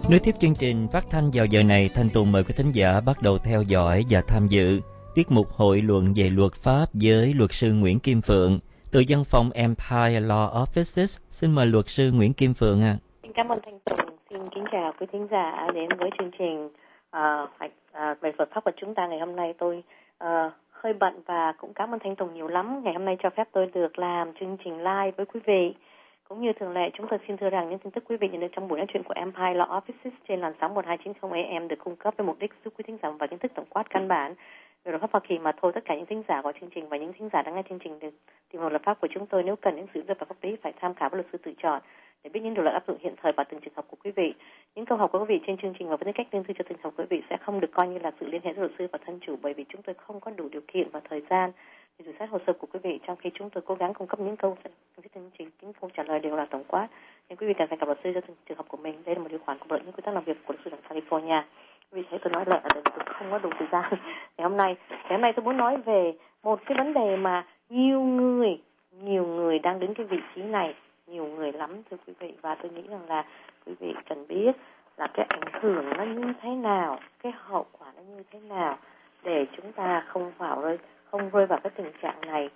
Nối tiếp chương trình phát thanh vào giờ này, Thanh Tùng mời quý thính giả bắt đầu theo dõi và tham dự tiết mục hội luận về luật pháp với luật sư Nguyễn Kim Phượng từ văn phòng Empire Law Offices. Xin mời luật sư Nguyễn Kim Phượng ạ. Xin cảm ơn Thanh Tùng. Xin kính chào quý thính giả đến với chương trình về luật pháp của chúng ta ngày hôm nay. Tôi hơi bận và cũng cảm ơn Thanh Tùng nhiều lắm. Ngày hôm nay cho phép tôi được làm chương trình live với quý vị. Cũng như thường lệ, chúng tôi xin thưa rằng những tin tức quý vị nhận được trong buổi nói chuyện của Empire Law Offices trên làn sóng 1290 AM được cung cấp với mục đích giúp quý thính giả và kiến thức tổng quát căn bản về luật pháp Hoa Kỳ mà thôi. Tất cả những thính giả của chương trình và những thính giả đang nghe chương trình được tìm hiểu luật pháp của chúng tôi, nếu cần những sự giúp đỡ pháp lý phải tham khảo với luật sư tự chọn để biết những điều luật áp dụng hiện thời vào từng trường hợp của quý vị. Những câu hỏi của quý vị trên chương trình và với tính cách riêng tư cho từng hợp quý vị sẽ không được coi như là sự liên hệ với luật sư và thân chủ, bởi vì chúng tôi không có đủ điều kiện và thời gian để duyệt xét hồ sơ của quý vị, trong khi chúng tôi cố gắng cung cấp những câu chương trình, những câu trả lời đều là tổng quát. Nên quý vị cần phải gặp luật sư cho từng trường hợp của mình. Đây là một điều khoản của luật những quy tắc làm việc của luật sư ở California. Vì thế tôi nói lẹ là tôi không có đủ thời gian. Ngày hôm nay tôi muốn nói về một cái vấn đề mà nhiều người đang đứng cái vị trí này, nhiều người lắm thưa quý vị, và tôi nghĩ rằng là quý vị cần biết là cái ảnh hưởng nó như thế nào, cái hậu quả nó như thế nào để chúng ta không rơi vào cái tình trạng này.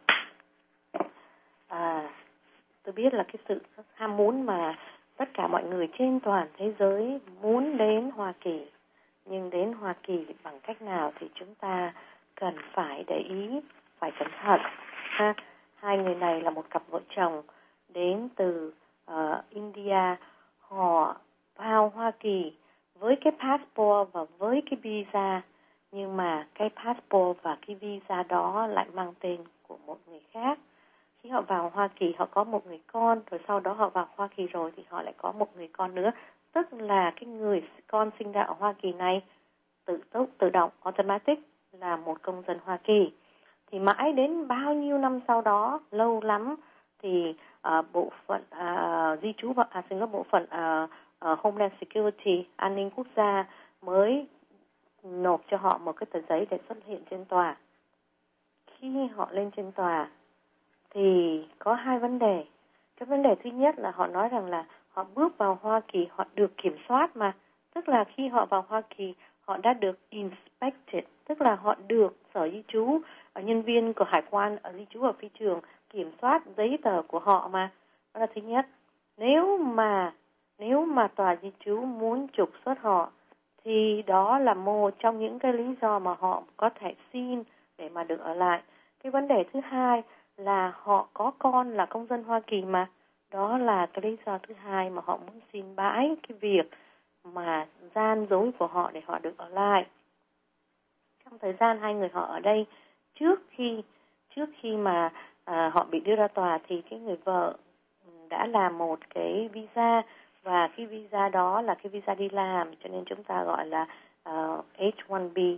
Tôi biết là cái sự ham muốn mà tất cả mọi người trên toàn thế giới muốn đến Hoa Kỳ, nhưng đến Hoa Kỳ bằng cách nào thì chúng ta cần phải để ý, phải cẩn thận. Hai người này là một cặp vợ chồng đến từ India. Họ vào Hoa Kỳ với cái passport và với cái visa, nhưng mà cái passport và cái visa đó lại mang tên của một người khác. Khi họ vào Hoa Kỳ họ có một người con, rồi sau đó họ vào Hoa Kỳ rồi thì họ lại có một người con nữa, tức là cái người con sinh ra ở Hoa Kỳ này tự động automatic là một công dân Hoa Kỳ. Thì mãi đến bao nhiêu năm sau đó, lâu lắm, thì bộ phận di trú và bộ phận Homeland Security, an ninh quốc gia mới nộp cho họ một cái tờ giấy để xuất hiện trên tòa. Khi họ lên trên tòa thì có hai vấn đề. Cái vấn đề thứ nhất là họ nói rằng là họ bước vào Hoa Kỳ họ được kiểm soát mà, tức là khi họ vào Hoa Kỳ họ đã được inspected, tức là họ được sở di trú, nhân viên của hải quan ở di trú ở phi trường kiểm soát giấy tờ của họ mà. Đó là thứ nhất. Nếu mà tòa di trú muốn trục xuất họ thì đó là một trong những cái lý do mà họ có thể xin để mà được ở lại. Cái vấn đề thứ hai là họ có con là công dân Hoa Kỳ mà. Đó là cái lý do thứ hai mà họ muốn xin bãi cái việc mà gian dối của họ để họ được ở lại. Trong thời gian hai người họ ở đây, trước khi mà họ bị đưa ra tòa thì cái người vợ đã làm một cái visa, và cái visa đó là cái visa đi làm, cho nên chúng ta gọi là H-1B,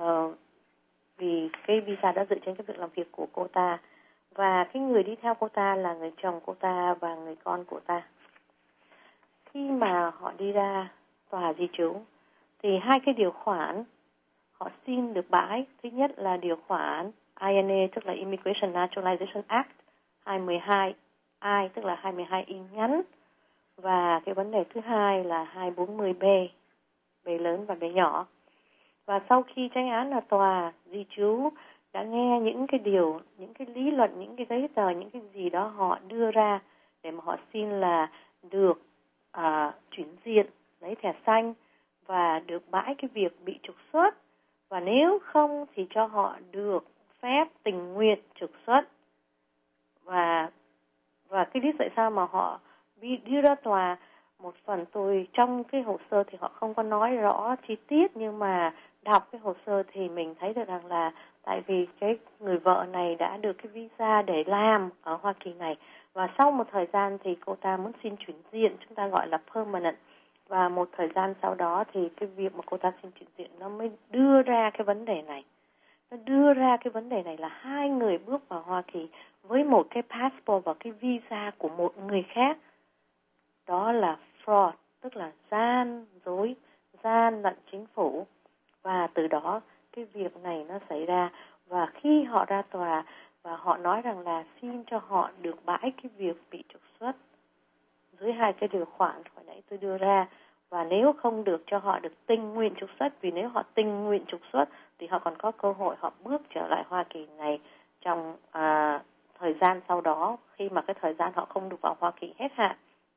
vì cái visa đó dựa trên cái việc làm việc của cô ta. Và cái người đi theo cô ta là người chồng cô ta và người con của ta. Khi mà họ đi ra tòa di trú thì hai cái điều khoản họ xin được bãi. Thứ nhất là điều khoản INA, tức là Immigration Naturalization Act 212I, tức là 212 y ngắn. Và cái vấn đề thứ hai là 240B, B lớn và B nhỏ. Và sau khi tranh án ở tòa di trú đã nghe những cái lý luận, những cái giấy tờ, những cái gì đó họ đưa ra để mà họ xin là được chuyển diện, lấy thẻ xanh và được bãi cái việc bị trục xuất, và nếu không thì cho họ được phép tình nguyện trục xuất. Và cái lý tại sao mà họ đưa ra tòa, một phần tôi trong cái hồ sơ thì họ không có nói rõ chi tiết, nhưng mà đọc cái hồ sơ thì mình thấy được rằng là tại vì cái người vợ này đã được cái visa để làm ở Hoa Kỳ này, và sau một thời gian thì cô ta muốn xin chuyển diện, chúng ta gọi là permanent, và một thời gian sau đó thì cái việc mà cô ta xin chuyển diện nó mới đưa ra cái vấn đề này. Nó đưa ra cái vấn đề này là hai người bước vào Hoa Kỳ với một cái passport và cái visa của một người khác. Đó là fraud, tức là gian dối, gian lận chính phủ. Và từ đó cái việc này nó xảy ra. Và khi họ ra tòa và họ nói rằng là xin cho họ được bãi cái việc bị trục xuất dưới hai cái điều khoản hồi nãy tôi đưa ra. Và nếu không được cho họ được tình nguyện trục xuất, vì nếu họ tình nguyện trục xuất thì họ còn có cơ hội họ bước trở lại Hoa Kỳ này trong thời gian sau đó, khi mà cái thời gian họ không được vào Hoa Kỳ hết hạn.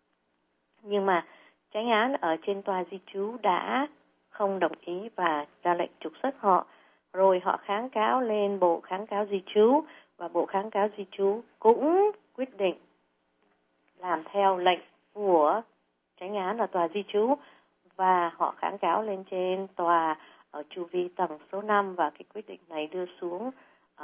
Nhưng mà chánh án ở trên tòa di trú đã không đồng ý và ra lệnh trục xuất họ. Rồi họ kháng cáo lên Bộ Kháng cáo di trú, và Bộ Kháng cáo di trú cũng quyết định làm theo lệnh của chánh án ở tòa di trú, và họ kháng cáo lên trên tòa ở chu vi tầng số 5, và cái quyết định này đưa xuống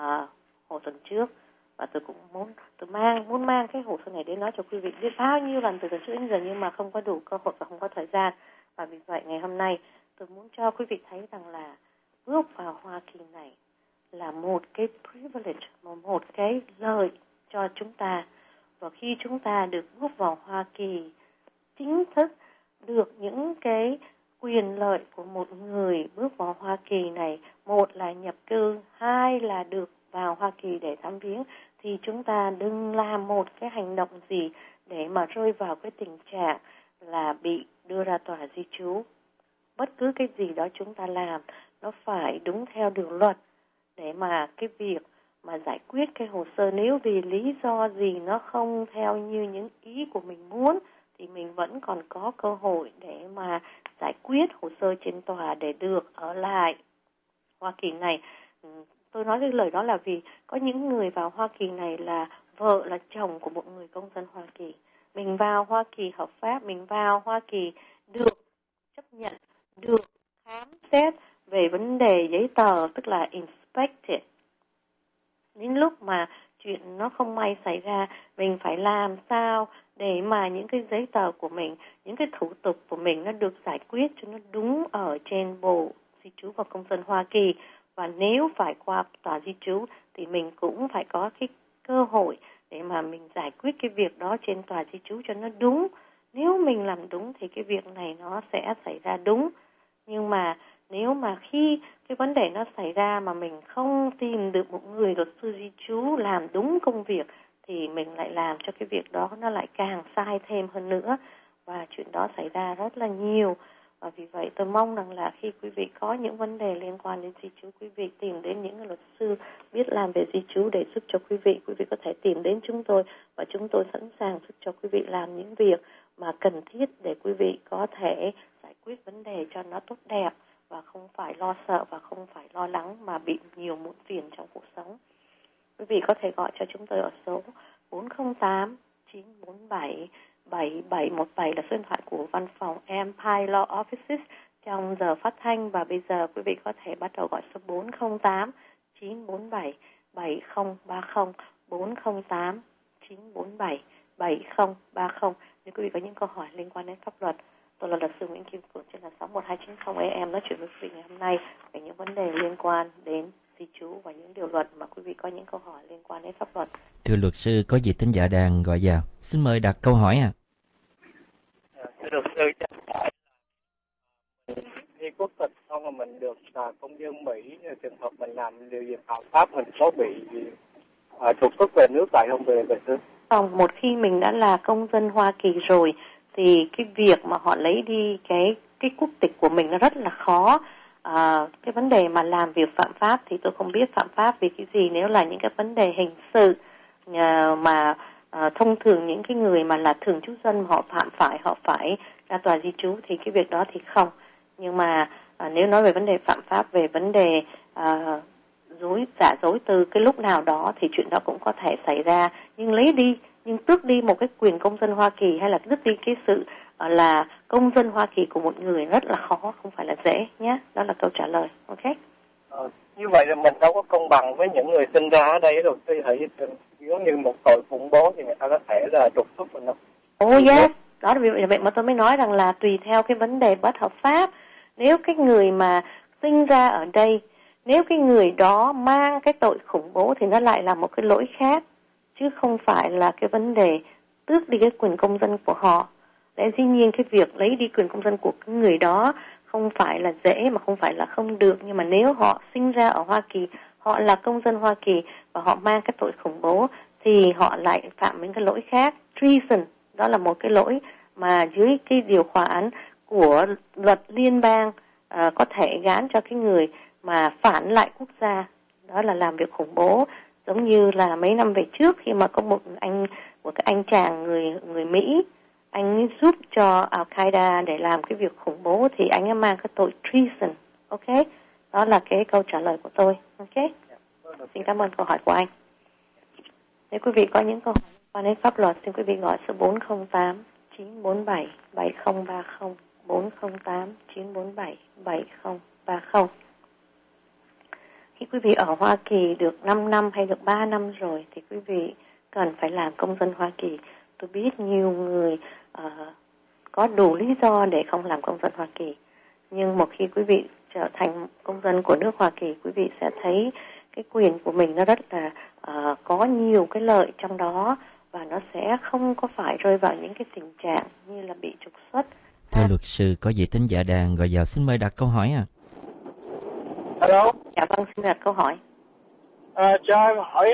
hồi tuần trước. Và tôi cũng muốn mang cái hồ sơ này đến nói cho quý vị biết bao nhiêu lần từ tuần trước đến giờ, nhưng mà không có đủ cơ hội và không có thời gian. Và vì vậy ngày hôm nay tôi muốn cho quý vị thấy rằng là bước vào Hoa Kỳ này là một cái privilege, một cái lợi cho chúng ta. Và khi chúng ta được bước vào Hoa Kỳ chính thức, được những cái quyền lợi của một người bước vào Hoa Kỳ này, một là nhập cư, hai là được vào Hoa Kỳ để thăm viếng, thì chúng ta đừng làm một cái hành động gì để mà rơi vào cái tình trạng là bị đưa ra tòa di trú. Bất cứ cái gì đó chúng ta làm, nó phải đúng theo đường luật, để mà cái việc mà giải quyết cái hồ sơ, nếu vì lý do gì nó không theo như những ý của mình muốn, thì mình vẫn còn có cơ hội để mà giải quyết hồ sơ trên tòa để được ở lại Hoa Kỳ này. Tôi nói cái lời đó là vì có những người vào Hoa Kỳ này là vợ là chồng của một người công dân Hoa Kỳ. Mình vào Hoa Kỳ hợp pháp, mình vào Hoa Kỳ được chấp nhận, được khám xét về vấn đề giấy tờ, tức là inspected. Đến lúc mà chuyện nó không may xảy ra, mình phải làm sao để mà những cái giấy tờ của mình, những cái thủ tục của mình nó được giải quyết cho nó đúng ở trên Bộ Di trú và Công dân Hoa Kỳ. Và nếu phải qua tòa di trú thì mình cũng phải có cái cơ hội để mà mình giải quyết cái việc đó trên tòa di trú cho nó đúng. Nếu mình làm đúng thì cái việc này nó sẽ xảy ra đúng. Nhưng mà nếu mà khi cái vấn đề nó xảy ra mà mình không tìm được một người luật sư di trú làm đúng công việc, thì mình lại làm cho cái việc đó nó lại càng sai thêm hơn nữa. Và chuyện đó xảy ra rất là nhiều. Và vì vậy tôi mong rằng là khi quý vị có những vấn đề liên quan đến di trú, quý vị tìm đến những luật sư biết làm về di trú để giúp cho quý vị có thể tìm đến chúng tôi, và chúng tôi sẵn sàng giúp cho quý vị làm những việc mà cần thiết để quý vị có thể giải quyết vấn đề cho nó tốt đẹp, và không phải lo sợ và không phải lo lắng mà bị nhiều muộn phiền trong cuộc sống. Quý vị có thể gọi cho chúng tôi ở số 408 947 7717 là số điện thoại của văn phòng Empire Law Offices trong giờ phát thanh. Và bây giờ quý vị có thể bắt đầu gọi số 408 947 7030, 408 947 7030 nếu quý vị có những câu hỏi liên quan đến pháp luật. Tôi là luật sư Nguyễn Kim Phượng trên là 61290 AM nói chuyện với quý vị ngày hôm nay về những vấn đề liên quan đến di trú và những điều luật mà quý vị có những câu hỏi liên quan đến pháp luật. Thưa luật sư, có vị thính giả đang gọi vào. Xin mời đặt câu hỏi ạ. Thưa luật sư, cho hỏi là khi quốc tịch xong rồi mình được công dân Mỹ, trường hợp mình làm điều gì phạm pháp, mình có bị trục xuất về nước tại không về thưa? Không, một khi mình đã là công dân Hoa Kỳ rồi thì cái việc mà họ lấy đi cái quốc tịch của mình nó rất là khó. Cái vấn đề mà làm việc phạm pháp thì tôi không biết phạm pháp vì cái gì. Nếu là những cái vấn đề hình sự mà thông thường những cái người mà là thường trú dân họ phạm phải, họ phải ra tòa di trú thì cái việc đó thì không. Nhưng mà nếu nói về vấn đề phạm pháp, về vấn đề giả dối từ cái lúc nào đó thì chuyện đó cũng có thể xảy ra. Nhưng tước đi một cái quyền công dân Hoa Kỳ hay là tước đi cái sự là công dân Hoa Kỳ của một người rất là khó, không phải là dễ nhé. Đó là câu trả lời. Ok. Như vậy là mình đâu có công bằng với những người sinh ra ở đây rồi. Tôi thấy giống như một tội khủng bố thì người ta có thể là trục xuất mình không? Oh yes. Đó là vì vậy mà tôi mới nói rằng là tùy theo cái vấn đề bất hợp pháp. Nếu cái người mà sinh ra ở đây, nếu cái người đó mang cái tội khủng bố thì nó lại là một cái lỗi khác, chứ không phải là cái vấn đề tước đi cái quyền công dân của họ. Để dĩ nhiên cái việc lấy đi quyền công dân của cái người đó không phải là dễ mà không phải là không được. Nhưng mà nếu họ sinh ra ở Hoa Kỳ, họ là công dân Hoa Kỳ và họ mang cái tội khủng bố thì họ lại phạm những cái lỗi khác. Treason, đó là một cái lỗi mà dưới cái điều khoản của luật liên bang có thể gán cho cái người mà phản lại quốc gia, đó là làm việc khủng bố. Giống như là mấy năm về trước khi mà có một anh chàng người Mỹ, anh ấy giúp cho Al-Qaeda để làm cái việc khủng bố thì anh ấy mang cái tội treason. Ok, đó là cái câu trả lời của tôi. Ok, xin cảm ơn câu hỏi của anh. Nếu quý vị có những câu hỏi liên quan đến pháp luật, xin quý vị gọi số 408 947 7030, 408 947 7030. Khi quý vị ở Hoa Kỳ được 5 năm hay được 3 năm rồi thì quý vị cần phải làm công dân Hoa Kỳ. Tôi biết nhiều người có đủ lý do để không làm công dân Hoa Kỳ. Nhưng một khi quý vị trở thành công dân của nước Hoa Kỳ, quý vị sẽ thấy cái quyền của mình nó rất là có nhiều cái lợi trong đó, và nó sẽ không có phải rơi vào những cái tình trạng như là bị trục xuất. Thưa luật sư, có vị thính giả đang gọi vào, xin mời đặt câu hỏi ạ. Hello. Dạ vâng, xin đặt câu hỏi. Cho em hỏi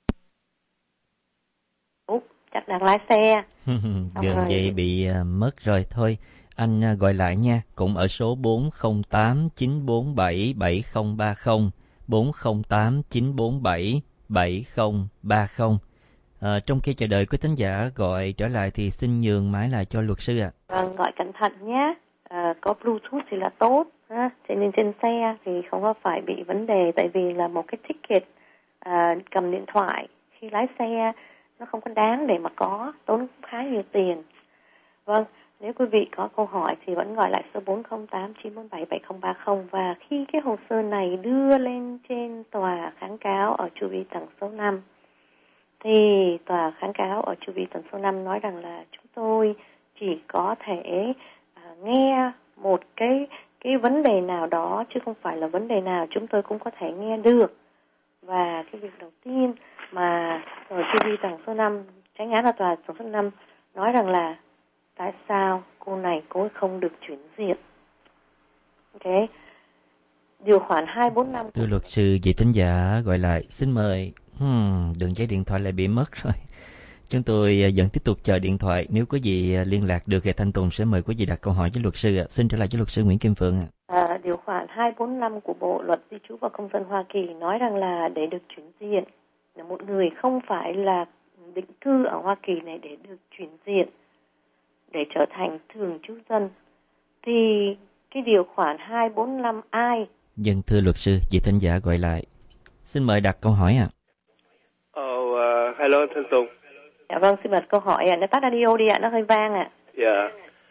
Chắc đang lái xe. Gần vậy bị mất rồi. Thôi, anh gọi lại nha. Cũng ở số 408 947 7030, 408 947 7030. Trong khi chờ đợi quý thính giả gọi trở lại thì xin nhường máy lại cho luật sư ạ. Vâng, gọi cẩn thận nhé. Có Bluetooth thì là tốt. Cho nên trên xe thì không có phải bị vấn đề, tại vì là một cái ticket cầm điện thoại khi lái xe nó không có đáng để mà có, tốn khá nhiều tiền. Vâng, nếu quý vị có câu hỏi thì vẫn gọi lại số 408 947 7030, và khi cái hồ sơ này đưa lên trên tòa kháng cáo ở chu vi tầng số 5 thì tòa kháng cáo ở chu vi tầng số 5 nói rằng là chúng tôi chỉ có thể nghe một cái vấn đề nào đó, chứ không phải là vấn đề nào chúng tôi cũng có thể nghe được. Và cái việc đầu tiên mà ở chu vi tầng số 5, chánh án ở tòa tầng số 5 nói rằng là tại sao cô này cô không được chuyển diện. Ok, điều khoản 245. Thưa luật sư, vị thính giả gọi lại, xin mời. Đường dây điện thoại lại bị mất rồi. Chúng tôi vẫn tiếp tục chờ điện thoại. Nếu có gì liên lạc được thì Thanh Tùng sẽ mời quý vị đặt câu hỏi với luật sư ạ. Xin trở lại với luật sư Nguyễn Kim Phượng ạ. Điều khoản 245 của Bộ Luật Di trú và Công dân Hoa Kỳ nói rằng là để được chuyển diện, là một người không phải là định cư ở Hoa Kỳ này, để được chuyển diện để trở thành thường trú dân thì cái điều khoản 245I. Dân thưa luật sư, vị thính giả gọi lại. Xin mời đặt câu hỏi ạ. Hello Thanh Tùng. Dạ vâng, xin đặt câu hỏi ạ. Nó tắt radio đi ạ, nó hơi vang ạ. Dạ.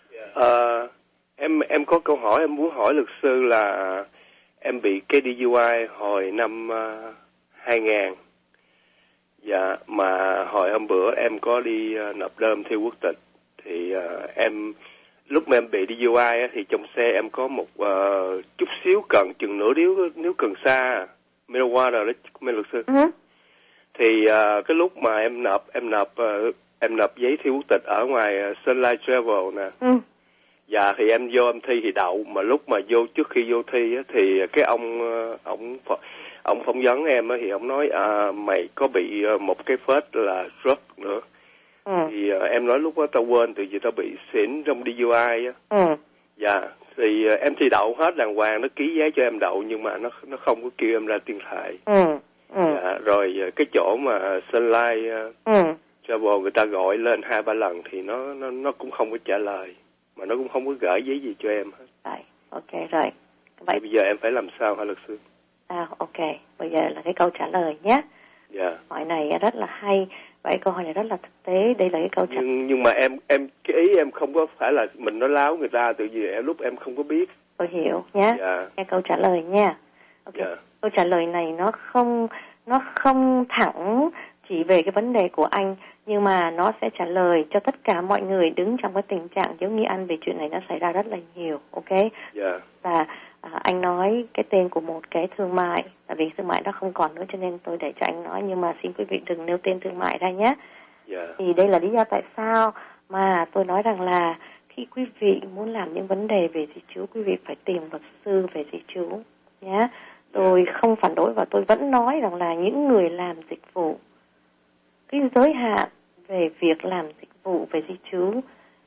Em có câu hỏi em muốn hỏi luật sư là em bị cái DUI hồi năm 2000. Dạ, mà hồi hôm bữa em có đi nộp đơn thi quốc tịch thì em lúc mà em bị DUI thì trong xe em có một chút xíu cần chừng nửa điếu nếu cần xa marijuana đó luật sư. Thì cái lúc mà em nộp giấy thi quốc tịch ở ngoài Sunlight Travel nè. Dạ thì em vô em thi thì đậu, mà lúc mà trước khi vô thi thì cái ông phỏng vấn em thì ông nói mày có bị một cái phết là drug nữa. Thì em nói lúc đó tao quên, từ vì tao bị xỉn trong DUI á. Dạ thì em thi đậu hết đàng hoàng, nó ký giấy cho em đậu, nhưng mà nó không có kêu em ra tuyên thệ. Dạ, rồi cái chỗ mà Sunlight Travel người ta gọi lên 2-3 lần thì nó cũng không có trả lời, mà nó cũng không có gửi giấy gì cho em hết. Rồi, ok rồi. Vậy bây giờ em phải làm sao hả luật sư? Ok, bây giờ là cái câu trả lời nhé. Dạ. Hỏi này rất là hay. Vậy câu hỏi này rất là thực tế. Đây là cái câu trả lời. Nhưng mà em cái ý em không có phải là mình nói láo người ta, tự vì lúc em không có biết. Tôi hiểu nhé. Dạ. Nghe câu trả lời nha. Ok. Dạ. Câu trả lời này nó không thẳng chỉ về cái vấn đề của anh, nhưng mà nó sẽ trả lời cho tất cả mọi người đứng trong cái tình trạng giống như anh, vì chuyện này nó xảy ra rất là nhiều. Ok. Dạ. Và anh nói cái tên của một cái thương mại, tại vì thương mại đó không còn nữa cho nên tôi để cho anh nói, nhưng mà xin quý vị đừng nêu tên thương mại ra nhé. Yeah. Thì đây là lý do tại sao mà tôi nói rằng là khi quý vị muốn làm những vấn đề về di trú, quý vị phải tìm luật sư về di trú nhé. Tôi không phản đối và tôi vẫn nói rằng là những người làm dịch vụ, cái giới hạn về việc làm dịch vụ về di trú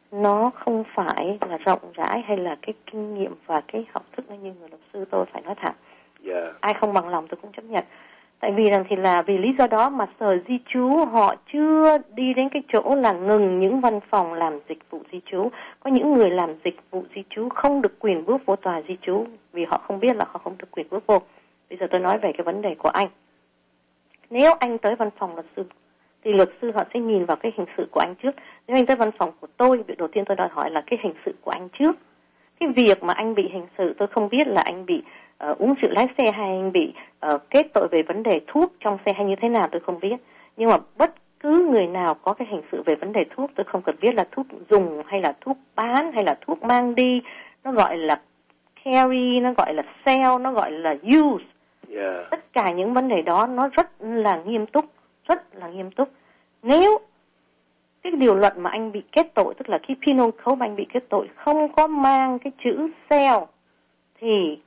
nó không phải là rộng rãi hay là cái kinh nghiệm và cái học thức nó như người luật sư, tôi phải nói thẳng. Ai không bằng lòng tôi cũng chấp nhận. Tại vì rằng thì là vì lý do đó mà Sở Di trú họ chưa đi đến cái chỗ là ngừng những văn phòng làm dịch vụ di trú. Có những người làm dịch vụ di trú không được quyền bước vô tòa di trú vì họ không biết là họ không được quyền bước vô. Bây giờ tôi nói về cái vấn đề của anh. Nếu anh tới văn phòng luật sư thì luật sư họ sẽ nhìn vào cái hình sự của anh trước. Nếu anh tới văn phòng của tôi, việc đầu tiên tôi đòi hỏi là cái hình sự của anh trước. Cái việc mà anh bị hình sự tôi không biết là anh bị uống rượu lái xe hay anh bị kết tội về vấn đề thuốc trong xe hay như thế nào tôi không biết. Nhưng mà bất cứ người nào có cái hình sự về vấn đề thuốc, tôi không cần biết là thuốc dùng hay là thuốc bán hay là thuốc mang đi, nó gọi là carry, nó gọi là sell, nó gọi là use. Tất cả những vấn đề đó nó rất là nghiêm túc, rất là nghiêm túc. Nếu cái điều luật mà anh bị kết tội, tức là cái penal code mà anh bị kết tội không có mang cái chữ sell thì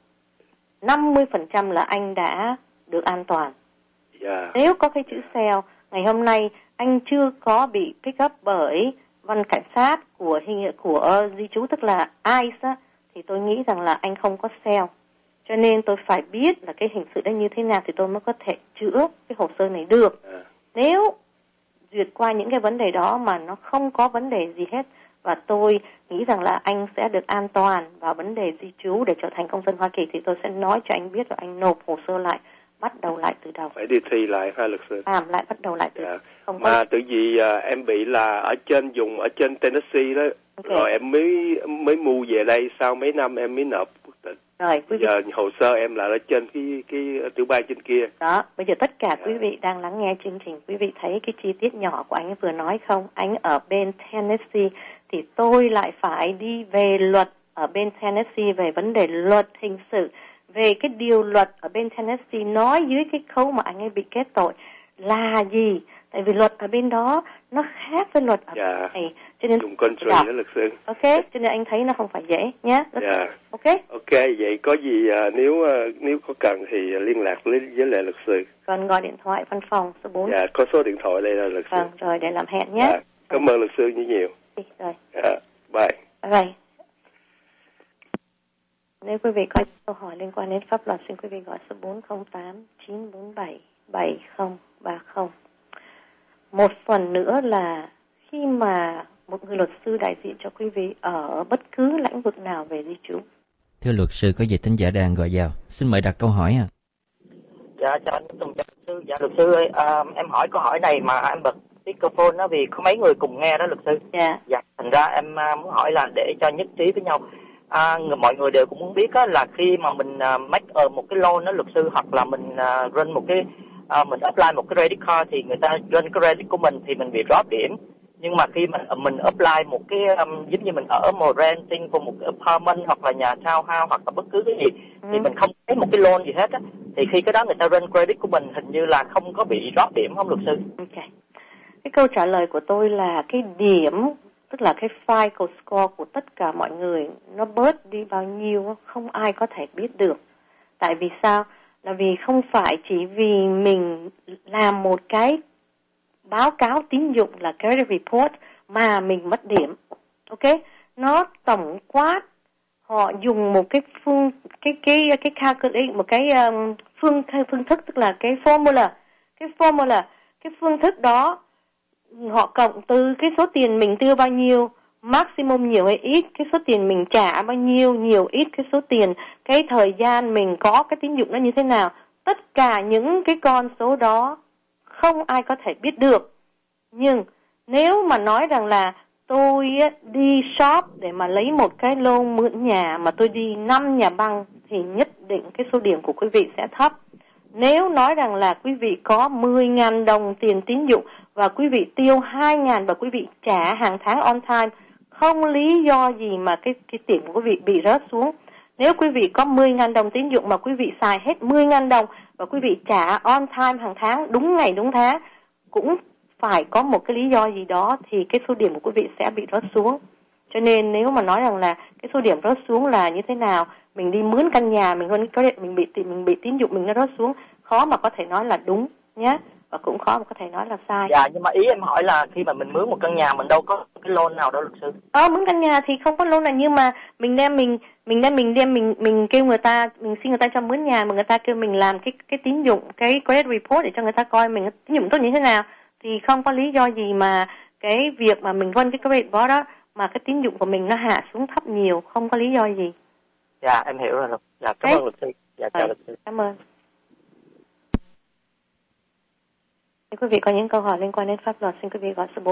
50% là anh đã được an toàn. Nếu có cái chữ sell, ngày hôm nay anh chưa có bị pick up bởi văn cảnh sát của di trú, tức là ICE á, thì tôi nghĩ rằng là anh không có sell. Cho nên tôi phải biết là cái hình sự đó như thế nào thì tôi mới có thể chữa cái hồ sơ này được. Nếu duyệt qua những cái vấn đề đó mà nó không có vấn đề gì hết, và tôi nghĩ rằng là anh sẽ được an toàn vào vấn đề di trú để trở thành công dân Hoa Kỳ, thì tôi sẽ nói cho anh biết rồi anh nộp hồ sơ lại, bắt đầu lại từ đầu. Phải đi thi lại ha luật sư? Lại bắt đầu lại từ đầu. Mà tự vì em bị là ở trên Tennessee đó, rồi em mới mua về đây sau mấy năm em mới nộp quốc tịch. Rồi, bây giờ hồ sơ em là ở trên cái tiểu bang trên kia. Đó, bây giờ tất cả quý vị đang lắng nghe chương trình, quý vị thấy cái chi tiết nhỏ của anh vừa nói không? Anh ở bên Tennessee thì tôi lại phải đi về luật ở bên Tennessee về vấn đề luật hình sự, về cái điều luật ở bên Tennessee nói dưới cái khâu mà anh ấy bị kết tội là gì. Tại vì luật ở bên đó nó khác với luật ở bên này, cho nên dùng country đó luật sư. Ok, cho nên anh thấy nó không phải dễ nhé. Ok, vậy có gì nếu có cần thì liên lạc với lại luật sư. Còn gọi điện thoại văn phòng số 4. Có số điện thoại đây là luật sư. Vâng, rồi để làm hẹn nhé. Cảm ơn luật sư nhiều. Rồi. Bye. Bye. Nếu quý vị có câu hỏi liên quan đến pháp luật, xin quý vị gọi số 408-947-7030. Một phần nữa là khi mà một người luật sư đại diện cho quý vị ở bất cứ lĩnh vực nào về di trú. Thưa luật sư, có vị thính giả đang gọi vào. Xin mời đặt câu hỏi ạ. Chào anh Tùng, chào luật sư. Dạ luật sư ơi, em hỏi câu hỏi này mà em bật speakerphone đó vì có mấy người cùng nghe đó luật sư. Dạ, thành ra em muốn hỏi là để cho nhất trí với nhau. Mọi người đều cũng muốn biết á, là khi mà mình make một cái loan đó luật sư, hoặc là mình run một cái mình apply một cái credit card thì người ta run cái credit của mình thì mình bị drop điểm. Nhưng mà khi mình apply một cái giống như mình ở một renting của một apartment hoặc là nhà townhouse hoặc là bất cứ cái gì thì mình không thấy một cái loan gì hết á, thì khi cái đó người ta run credit của mình hình như là không có bị drop điểm không luật sư? Ok. Cái câu trả lời của tôi là cái điểm, tức là cái FICO score của tất cả mọi người nó bớt đi bao nhiêu không ai có thể biết được. Tại vì sao? Là vì không phải chỉ vì mình làm một cái báo cáo tín dụng là credit report mà mình mất điểm. Ok? Nó tổng quát, họ dùng một cái calculate, một cái phương thức, tức là cái formula. Cái phương thức đó họ cộng từ cái số tiền mình tiêu bao nhiêu, maximum nhiều hay ít, cái số tiền mình trả bao nhiêu, nhiều ít, cái số tiền, cái thời gian mình có cái tín dụng nó như thế nào. Tất cả những cái con số đó không ai có thể biết được. Nhưng nếu mà nói rằng là tôi đi shop để mà lấy một cái loan mượn nhà mà tôi đi 5 nhà băng thì nhất định cái số điểm của quý vị sẽ thấp. Nếu nói rằng là quý vị có 10.000 đồng tiền tín dụng và quý vị tiêu 2.000 và quý vị trả hàng tháng on time, không lý do gì mà cái tiền của quý vị bị rớt xuống. Nếu quý vị có 10.000 đồng tín dụng mà quý vị xài hết 10.000 đồng và quý vị trả on time hàng tháng, đúng ngày đúng tháng, cũng phải có một cái lý do gì đó thì cái số điểm của quý vị sẽ bị rớt xuống. Cho nên nếu mà nói rằng là cái số điểm rớt xuống là như thế nào, mình đi mướn căn nhà, mình bị tín dụng mình nó rớt xuống, khó mà có thể nói là đúng nhé. và cũng khó mà có thể nói là sai. Dạ, nhưng mà ý em hỏi là khi mà mình mướn một căn nhà mình đâu có cái loan nào đâu luật sư. Mướn căn nhà thì không có loan này, nhưng mà mình kêu người ta, mình xin người ta cho mướn nhà mà người ta kêu mình làm cái tín dụng, cái credit report để cho người ta coi mình tín dụng tốt như thế nào, thì không có lý do gì mà cái việc mà mình run cái credit report đó mà cái tín dụng của mình nó hạ xuống thấp nhiều, không có lý do gì. Dạ, em hiểu rồi. Dạ, cảm ơn luật sư. Dạ, chào luật sư. Cảm ơn. Nếu quý vị có những câu hỏi liên quan đến pháp luật, xin quý vị gọi số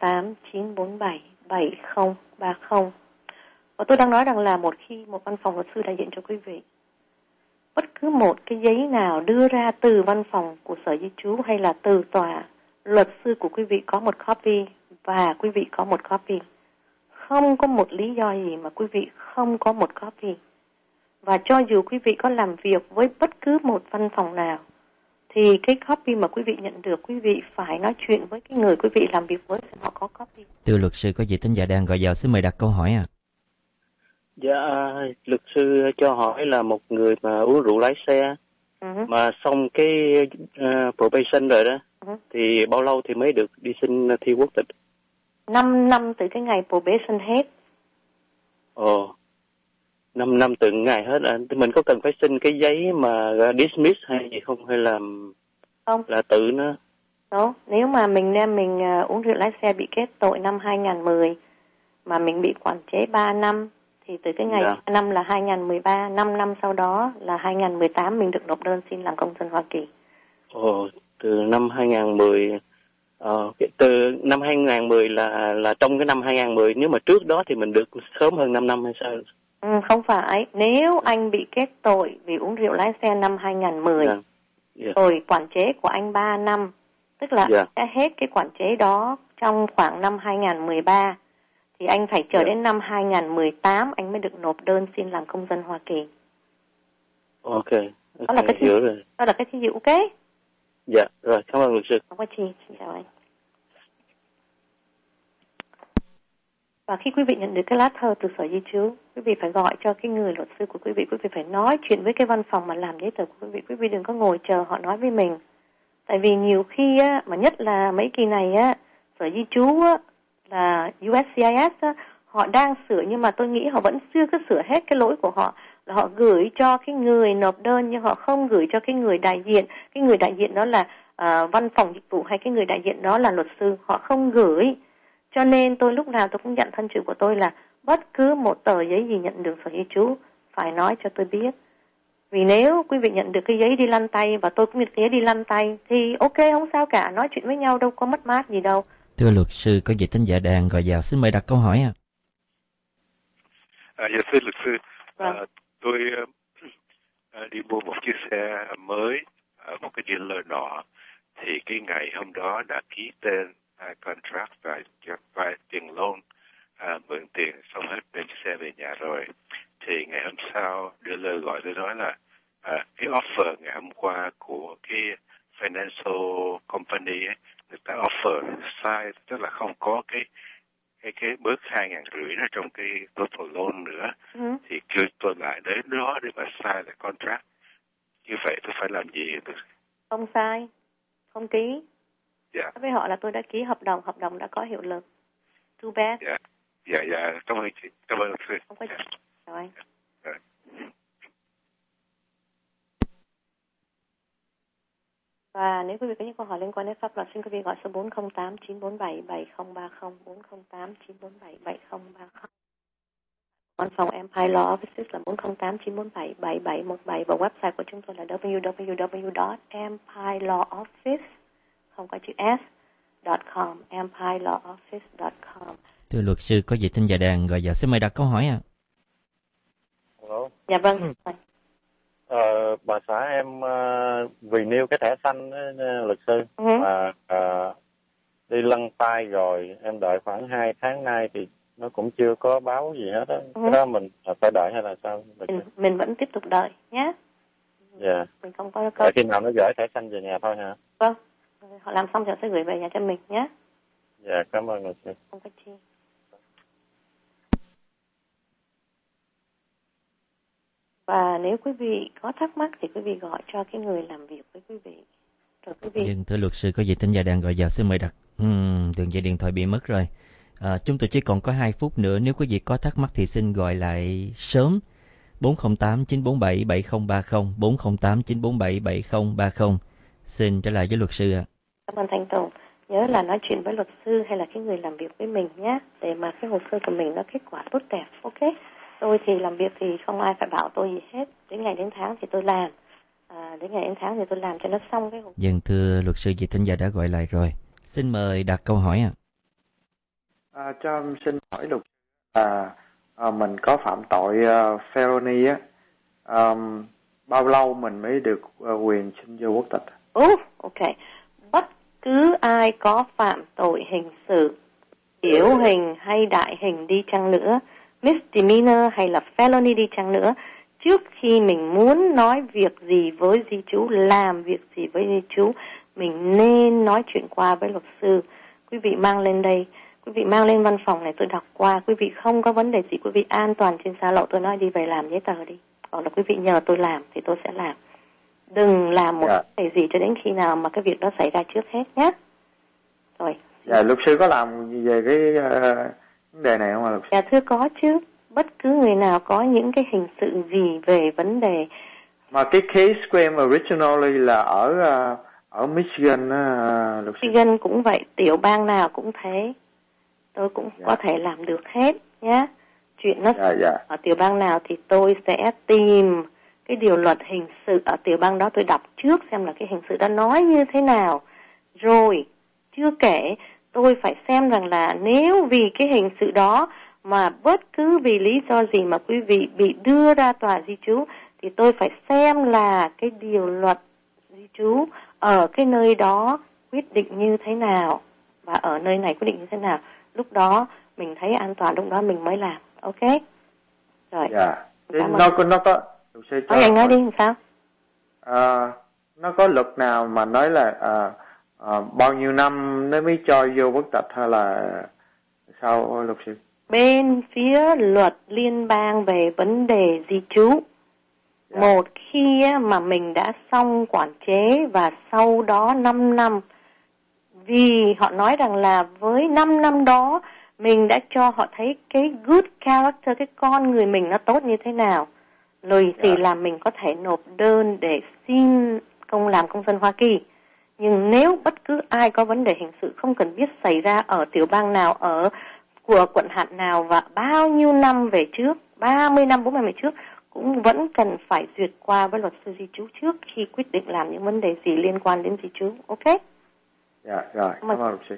408-947-7030. Và tôi đang nói rằng là một khi một văn phòng luật sư đại diện cho quý vị, bất cứ một cái giấy nào đưa ra từ văn phòng của Sở Di trú hay là từ tòa, luật sư của quý vị có một copy và quý vị có một copy. Không có một lý do gì mà quý vị không có một copy. Và cho dù quý vị có làm việc với bất cứ một văn phòng nào, thì cái copy mà quý vị nhận được, quý vị phải nói chuyện với cái người quý vị làm việc với, họ có copy. Thưa luật sư, có vị thính giả đang gọi vào, xin mời đặt câu hỏi ạ. Dạ, luật sư cho hỏi là một người mà uống rượu lái xe mà xong cái probation rồi đó, thì bao lâu thì mới được đi xin thi quốc tịch? 5 năm từ cái ngày probation hết. 5 năm từ ngày hết. Mình có cần phải xin cái giấy mà dismiss hay gì không, hay là không, là tự nó? Đúng, nếu mà mình uống rượu lái xe bị kết tội năm 2010 mà mình bị quản chế 3 năm, thì từ cái ngày 3 năm là 2013, 5 năm sau đó là 2018 mình được nộp đơn xin làm công dân Hoa Kỳ. Từ năm 2010, từ năm 2010 là trong cái năm 2010, nếu mà trước đó thì mình được sớm hơn 5 năm hay sao? Không phải, nếu anh bị kết tội vì uống rượu lái xe năm 2010, rồi quản chế của anh 3 năm, tức là sẽ hết cái quản chế đó trong khoảng năm 2013, thì anh phải chờ đến năm 2018 anh mới được nộp đơn xin làm công dân Hoa Kỳ. Ok, đó là cái hiểu rồi. Đó là cái thí dụ, ok? Dạ, rồi, cảm ơn luật sư. Không có chi, xin chào anh. Và khi quý vị nhận được cái lá thơ từ Sở Di trú, quý vị phải gọi cho cái người luật sư của quý vị phải nói chuyện với cái văn phòng mà làm giấy tờ của quý vị đừng có ngồi chờ họ nói với mình. Tại vì nhiều khi á, mà nhất là mấy kỳ này á, Sở Di trú á, là USCIS á, họ đang sửa nhưng mà tôi nghĩ họ vẫn chưa có sửa hết cái lỗi của họ, là họ gửi cho cái người nộp đơn nhưng họ không gửi cho cái người đại diện. Cái người đại diện đó là văn phòng dịch vụ hay cái người đại diện đó là luật sư, họ không gửi. Cho nên tôi lúc nào tôi cũng dặn thân chủ của tôi là bất cứ một tờ giấy gì nhận được Sở Di trú phải nói cho tôi biết. Vì nếu quý vị nhận được cái giấy đi lăn tay và tôi cũng nhận giấy đi lăn tay thì ok, không sao cả, nói chuyện với nhau đâu có mất mát gì đâu. Thưa luật sư, có vị thính giả đang gọi vào, xin mời đặt câu hỏi ạ. Dạ thưa luật sư, tôi đi mua một chiếc xe mới ở một cái dealer nọ, thì cái ngày hôm đó đã ký tên contract và vay tiền loan, mượn tiền xong hết bên chiếc xe về nhà rồi. Thì ngày hôm sau dealer gọi tôi nói là cái offer ngày hôm qua của cái financial company ấy, người ta offer sai, tức là không có cái bước 2.500 đó trong cái total loan nữa, thì kêu tôi lại đến đó để mà sai lại contract. Như vậy tôi phải làm gì? Không sai, không ký. Dạ. Với họ là tôi đã ký hợp đồng đã có hiệu lực. Too bad. Dạ, cảm ơn chị, cảm ơn luật sư. Không có gì. Rồi. Và nếu quý vị có những câu hỏi liên quan đến pháp luật, xin quý vị gọi số 408-947-7030, 408-947-7030. Văn phòng Empire Law Offices là 408-947-7717 và website của chúng tôi là www.empirelawoffice, không có chữ S.com, empirelawoffice.com. Thưa luật sư, có vị thính giả đang gọi vào, xin mời đặt câu hỏi ạ. Hello. Dạ vâng. Bà xã em renew cái thẻ xanh đó, luật sư, mà đi lăn tay rồi, em đợi khoảng 2 tháng nay thì nó cũng chưa có báo gì hết á. Cái đó mình phải đợi hay là sao? Mình vẫn tiếp tục đợi nhé. Dạ. Mình không có đợi khi nào nó gửi thẻ xanh về nhà thôi hả? Vâng. Họ làm xong rồi sẽ gửi về nhà cho mình nhé. Dạ, cảm ơn luật sư. Không có chi. Và nếu quý vị có thắc mắc thì quý vị gọi cho cái người làm việc với quý vị. Rồi quý vị. Thưa luật sư, có gì thính giả đang gọi vào, xin mời đặt. Đường dây điện thoại bị mất rồi. Chúng tôi chỉ còn có 2 phút nữa. Nếu quý vị có thắc mắc thì xin gọi lại sớm. 408 947 7030, 408 947 7030. Xin trở lại với luật sư ạ. Cảm ơn Thanh Tùng. Nhớ là nói chuyện với luật sư hay là cái người làm việc với mình nhé, để mà cái hồ sơ của mình nó kết quả tốt đẹp. Ok. Tôi thì làm việc thì không ai phải bảo tôi gì hết. Đến ngày đến tháng thì tôi làm. Đến ngày đến tháng thì tôi làm cho nó xong cái hồ sơ. Vâng, thưa luật sư, vị thính giả đã gọi lại rồi. Xin mời đặt câu hỏi ạ. Cho em xin hỏi luật mình có phạm tội felony á, bao lâu mình mới được quyền xin vô quốc tịch? Ok. Bất cứ ai có phạm tội hình sự, tiểu hình hay đại hình đi chăng nữa, misdemeanor hay là felony đi chăng nữa, trước khi mình muốn nói việc gì với di trú, làm việc gì với di trú, mình nên nói chuyện qua với luật sư. Quý vị mang lên đây, quý vị mang lên văn phòng này tôi đọc qua, quý vị không có vấn đề gì, quý vị an toàn trên xa lộ, tôi nói đi về làm giấy tờ đi. Hoặc là quý vị nhờ tôi làm thì tôi sẽ làm. Đừng làm một cái gì cho đến khi nào mà cái việc đó xảy ra trước hết nhé. Rồi. Dạ, luật sư có làm gì về cái vấn đề này không ạ luật sư? Dạ thưa có chứ. Bất cứ người nào có những cái hình sự gì về vấn đề. Mà cái case của em originally là ở Michigan luật sư. Michigan cũng vậy, tiểu bang nào cũng thế. Tôi cũng có thể làm được hết nhé. Chuyện nó ở tiểu bang nào thì tôi sẽ tìm cái điều luật hình sự ở tiểu bang đó, tôi đọc trước xem là cái hình sự đó nói như thế nào. Rồi, chưa kể, tôi phải xem rằng là nếu vì cái hình sự đó mà bất cứ vì lý do gì mà quý vị bị đưa ra tòa di trú, thì tôi phải xem là cái điều luật di trú ở cái nơi đó quyết định như thế nào và ở nơi này quyết định như thế nào. Lúc đó mình thấy an toàn, lúc đó mình mới làm. Ok? Rồi. Dạ. Nó có anh nói đi làm sao? Nó có luật nào mà nói là bao nhiêu năm nó mới cho vô quốc tịch hay là sao luật sư? Bên phía luật liên bang về vấn đề di trú, một khi mà mình đã xong quản chế và sau đó 5 năm, vì họ nói rằng là với 5 năm đó mình đã cho họ thấy cái good character, cái con người mình nó tốt như thế nào, rồi thì là mình có thể nộp đơn để xin làm công dân Hoa Kỳ. Nhưng nếu bất cứ ai có vấn đề hình sự, không cần biết xảy ra ở tiểu bang nào, ở của quận hạt nào và bao nhiêu năm về trước, 30 năm, 40 năm về trước, cũng vẫn cần phải duyệt qua với luật sư di trú trước khi quyết định làm những vấn đề gì liên quan đến di trú. Ok? Dạ, rồi. Cảm ơn luật sư.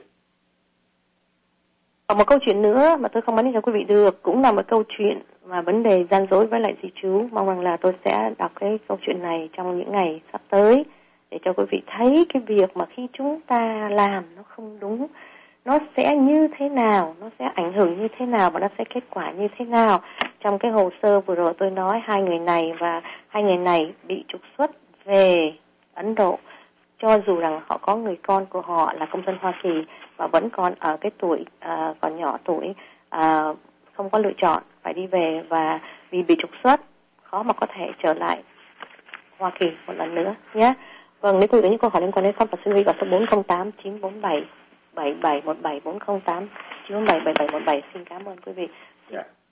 Còn một câu chuyện nữa mà tôi không nói cho quý vị được, cũng là một câu chuyện mà vấn đề gian dối với lại di trú. Mong rằng là tôi sẽ đọc cái câu chuyện này trong những ngày sắp tới để cho quý vị thấy cái việc mà khi chúng ta làm nó không đúng, nó sẽ như thế nào, nó sẽ ảnh hưởng như thế nào và nó sẽ kết quả như thế nào. Trong cái hồ sơ vừa rồi tôi nói 2 người này và 2 người này bị trục xuất về Ấn Độ, cho dù rằng họ có người con của họ là công dân Hoa Kỳ và vẫn còn ở cái tuổi còn nhỏ tuổi, không có lựa chọn, phải đi về và vì bị trục xuất khó mà có thể trở lại Hoa Kỳ một lần nữa nhé. Vâng, nếu quý vị có những câu hỏi liên quan đến pháp luật, xin quý vị gọi số 408 947 7717 408 947 7717. Xin cảm ơn quý vị.